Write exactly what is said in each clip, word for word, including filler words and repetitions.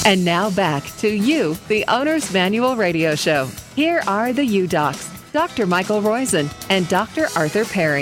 And now back to You, the Owner's Manual Radio Show. Here are the U-Docs, Doctor Michael Roizen and Doctor Arthur Perry.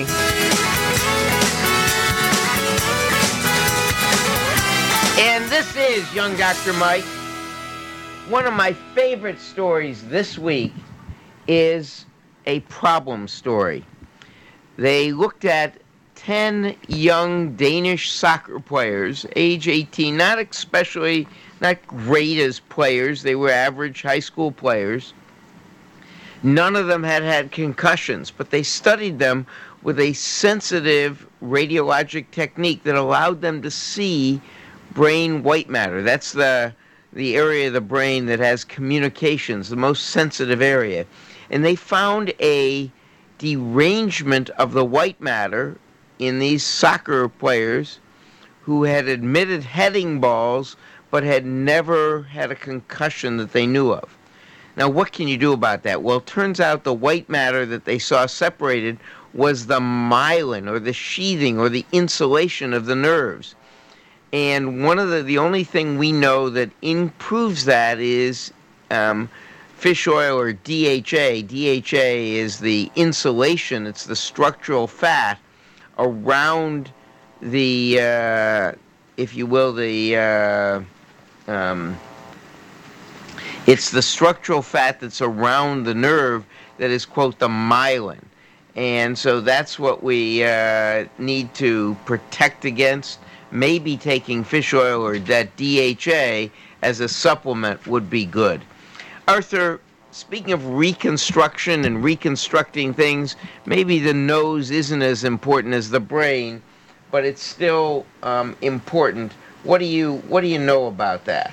And this is Young Doctor Mike. One of my favorite stories this week is a problem story. They looked at ten young Danish soccer players, age eighteen, not especially, not great as players. They were average high school players. None of them had had concussions, but they studied them with a sensitive radiologic technique that allowed them to see brain white matter. That's the the area of the brain that has communications, the most sensitive area. And they found a derangement of the white matter in these soccer players who had admitted heading balls but had never had a concussion that they knew of. Now, what can you do about that? Well, it turns out the white matter that they saw separated was the myelin, or the sheathing, or the insulation of the nerves. And one of the, the only thing we know that improves that is um, fish oil, or D H A. D H A is the insulation, it's the structural fat around the, uh, if you will, the, uh, um, it's the structural fat that's around the nerve that is, quote, the myelin. And so that's what we uh, need to protect against. Maybe taking fish oil or that D H A as a supplement would be good. Arthur, speaking of reconstruction and reconstructing things, maybe the nose isn't as important as the brain, but it's still um, important. What do you What do you know about that?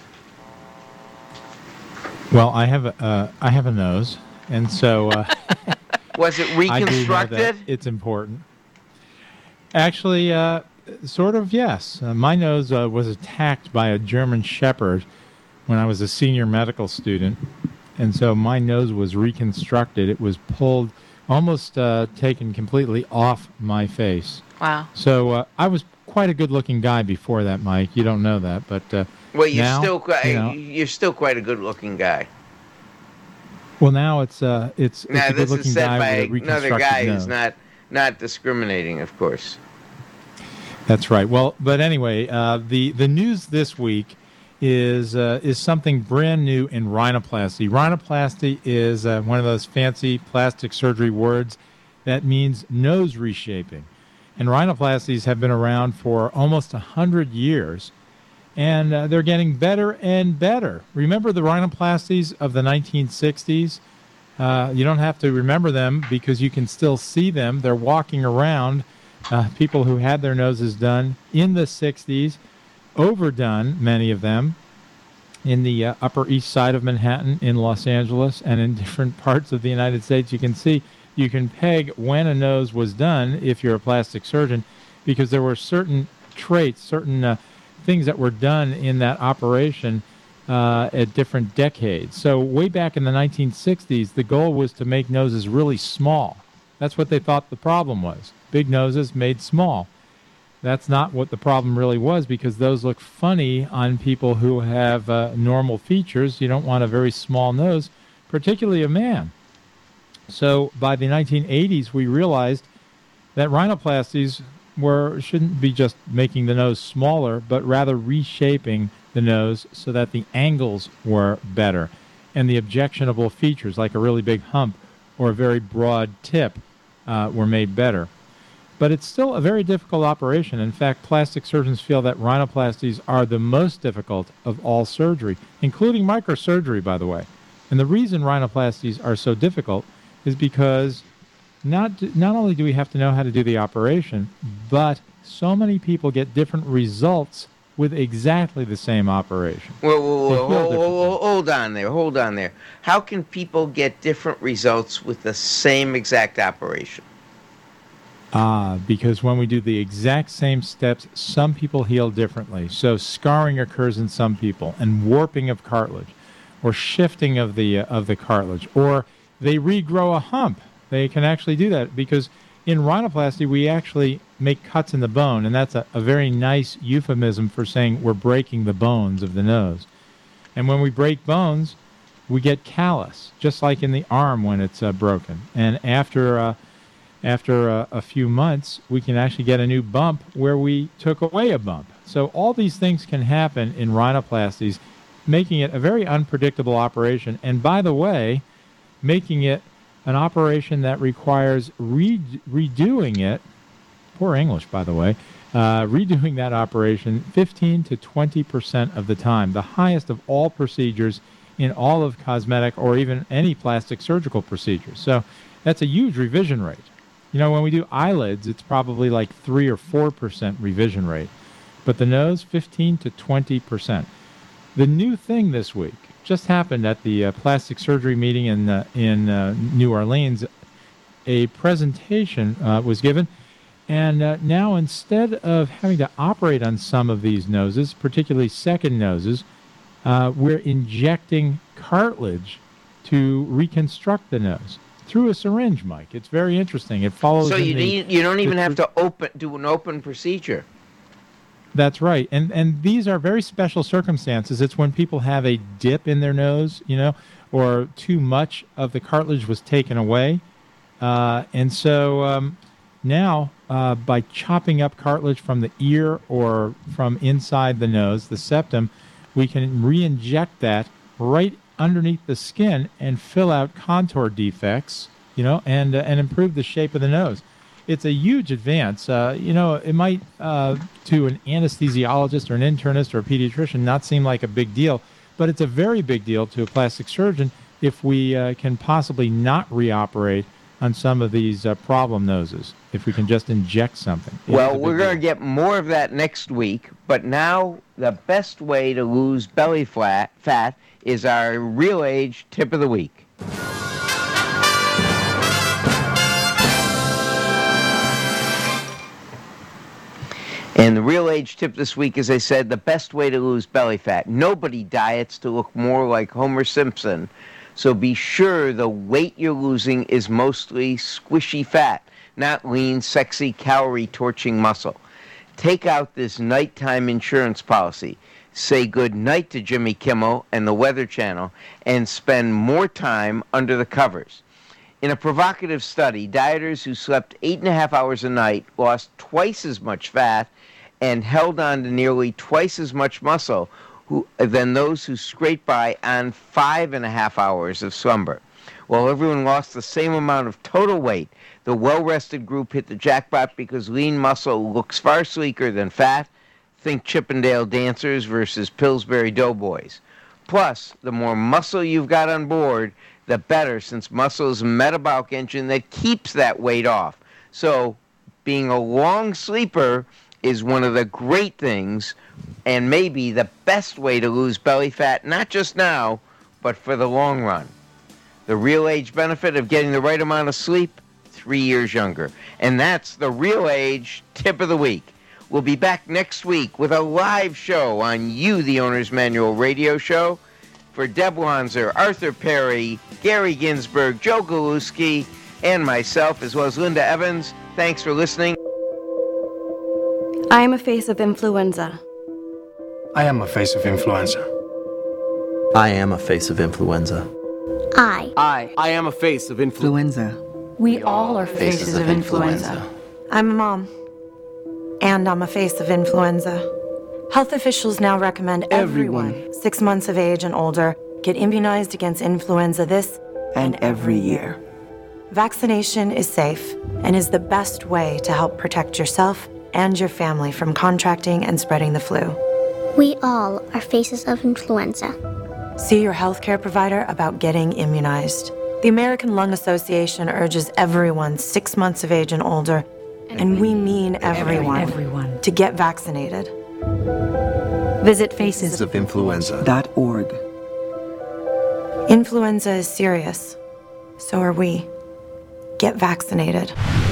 Well, I have a uh, I have a nose, and so uh, was it reconstructed? I do know that it's important. Actually, uh, sort of, yes. Uh, my nose uh, was attacked by a German Shepherd when I was a senior medical student. And so my nose was reconstructed. It was pulled, almost uh, taken completely off my face. Wow. So uh, I was quite a good-looking guy before that, Mike. You don't know that, but uh, well, you're now, still quite, you know, you're still quite a good-looking guy. Well, now it's uh, it's, it's now, a this good-looking is said guy by with a reconstructed another guy nose. who's not not discriminating, of course. That's right. Well, but anyway, uh, the the news this week is uh, is something brand new in rhinoplasty. Rhinoplasty is uh, one of those fancy plastic surgery words that means nose reshaping. And rhinoplasties have been around for almost one hundred years, and uh, they're getting better and better. Remember the rhinoplasties of the nineteen sixties? Uh, you don't have to remember them because you can still see them. They're walking around, uh, people who had their noses done in the sixties, overdone, many of them, in the uh, Upper East Side of Manhattan, in Los Angeles, and in different parts of the United States. You can see, you can peg when a nose was done if you're a plastic surgeon, because there were certain traits, certain uh, things that were done in that operation uh, at different decades. So way back in the nineteen sixties, the goal was to make noses really small. That's what they thought the problem was. Big noses made small. That's not what the problem really was, because those look funny on people who have uh, normal features. You don't want a very small nose, particularly a man. So by the nineteen eighties, we realized that rhinoplasties were shouldn't be just making the nose smaller, but rather reshaping the nose so that the angles were better, and the objectionable features, like a really big hump or a very broad tip, uh, were made better. But it's still a very difficult operation. In fact, plastic surgeons feel that rhinoplasties are the most difficult of all surgery, including microsurgery, by the way. And the reason rhinoplasties are so difficult is because not not only do we have to know how to do the operation, but so many people get different results with exactly the same operation. Whoa, whoa, whoa, whoa, whoa, whoa, hold on there, hold on there. How can people get different results with the same exact operation? Ah, because when we do the exact same steps, some people heal differently. So scarring occurs in some people, and warping of cartilage, or shifting of the uh, of the cartilage, or they regrow a hump. They can actually do that because in rhinoplasty we actually make cuts in the bone, and that's a, a very nice euphemism for saying we're breaking the bones of the nose. And when we break bones, we get callus, just like in the arm when it's uh, broken. And after uh, after uh, a few months, we can actually get a new bump where we took away a bump. So all these things can happen in rhinoplasties, making it a very unpredictable operation. And by the way, making it an operation that requires re- redoing it, poor English, by the way, uh, redoing that operation fifteen to twenty percent of the time, the highest of all procedures in all of cosmetic or even any plastic surgical procedures. So that's a huge revision rate. You know, when we do eyelids, it's probably like three or four percent revision rate. But the nose, fifteen to twenty percent. The new thing this week just happened at the uh, plastic surgery meeting in uh, in uh, New Orleans. A presentation uh, was given, and uh, now instead of having to operate on some of these noses, particularly second noses, uh, we're injecting cartilage to reconstruct the nose through a syringe, Mike. It's very interesting. It follows. So you the, need, you don't even the, have to open do an open procedure. That's right. And and these are very special circumstances. It's when people have a dip in their nose, you know, or too much of the cartilage was taken away. Uh, and so um, now, uh, by chopping up cartilage from the ear or from inside the nose, the septum, we can re-inject that right underneath the skin and fill out contour defects, you know, and uh, and improve the shape of the nose. It's a huge advance. Uh, you know, it might, uh, to an anesthesiologist or an internist or a pediatrician, not seem like a big deal, but it's a very big deal to a plastic surgeon if we uh, can possibly not reoperate on some of these uh, problem noses, if we can just inject something. It well, we're going to get more of that next week, but now the best way to lose belly fat, fat is our Real Age Tip of the Week. And the Real Age Tip this week, as I said, the best way to lose belly fat. Nobody diets to look more like Homer Simpson, so be sure the weight you're losing is mostly squishy fat, not lean, sexy, calorie-torching muscle. Take out this nighttime insurance policy. Say good night to Jimmy Kimmel and the Weather Channel, and spend more time under the covers. In a provocative study, dieters who slept eight and a half hours a night lost twice as much fat and held on to nearly twice as much muscle who, than those who scraped by on five and a half hours of slumber. While everyone lost the same amount of total weight, the well-rested group hit the jackpot because lean muscle looks far sleeker than fat. Think Chippendale dancers versus Pillsbury doughboys. Plus, the more muscle you've got on board, the better, since muscle is a metabolic engine that keeps that weight off. So being a long sleeper is one of the great things and maybe the best way to lose belly fat, not just now, but for the long run. The real age benefit of getting the right amount of sleep, three years younger. And that's the Real Age Tip of the Week. We'll be back next week with a live show on You, the Owner's Manual radio show. For Deb Wanzer, Arthur Perry, Gary Ginsberg, Joe Galuski, and myself, as well as Linda Evans, thanks for listening. I am a face of influenza. I am a face of influenza. I am a face of influenza. I. I. I am a face of influenza. We all are faces, faces of, of influenza. influenza. I'm a mom. And I'm a face of influenza. Health officials now recommend everyone, everyone six months of age and older get immunized against influenza this and every year. Vaccination is safe and is the best way to help protect yourself and your family from contracting and spreading the flu. We all are faces of influenza. See your healthcare provider about getting immunized. The American Lung Association urges everyone six months of age and older, and, and we mean everyone, everyone, to get vaccinated. Visit faces of influenza dot org. Influenza is serious. So are we. Get vaccinated.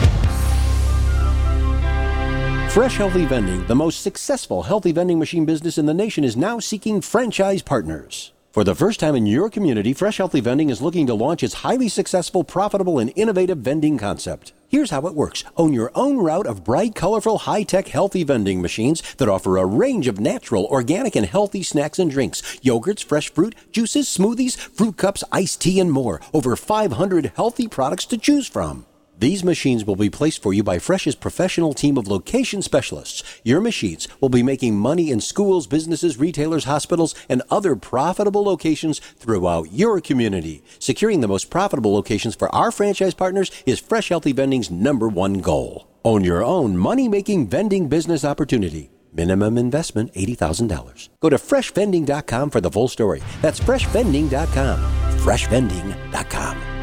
Fresh Healthy Vending, the most successful healthy vending machine business in the nation, is now seeking franchise partners. For the first time in your community, Fresh Healthy Vending is looking to launch its highly successful, profitable, and innovative vending concept. Here's how it works. Own your own route of bright, colorful, high-tech, healthy vending machines that offer a range of natural, organic, and healthy snacks and drinks. Yogurts, fresh fruit, juices, smoothies, fruit cups, iced tea, and more. Over five hundred healthy products to choose from. These machines will be placed for you by Fresh's professional team of location specialists. Your machines will be making money in schools, businesses, retailers, hospitals, and other profitable locations throughout your community. Securing the most profitable locations for our franchise partners is Fresh Healthy Vending's number one goal. Own your own money-making vending business opportunity. Minimum investment eighty thousand dollars. Go to fresh vending dot com for the full story. That's fresh vending dot com. fresh vending dot com.